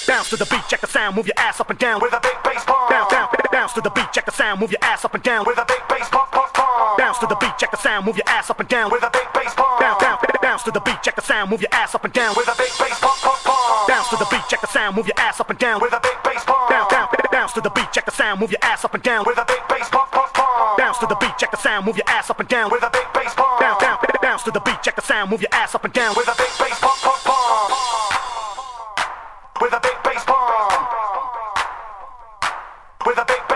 Bounce to the beat, check the sound, move your ass up and down with a big bass pump. Bounce to the beat, check the sound, move your ass up and down with a big bass pump. Bounce to the beat, check the sound, move your ass up and down with a big bass pump. Bounce to the beat, check the sound, move your ass up and down with a big bass pump. Bounce to the beat, check the sound, move your ass up and down with a big bass pump. Bounce to the beat, check the sound, move your ass up and down with a big bass pump. Bounce to the beat, check the sound, move your ass up and down with a big bass pump. Bounce to the beat, check the sound, move your ass up and down with a big bass pump. With a big bass pump. With a big